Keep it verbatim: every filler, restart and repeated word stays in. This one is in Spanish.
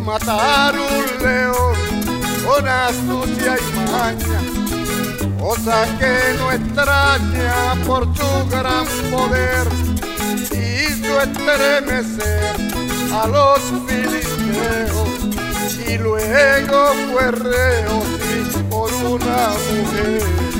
matar un león con astucia y maña, cosa que no extraña por su gran poder, hizo estremecer a los filisteos y luego fue reo sí, por una mujer.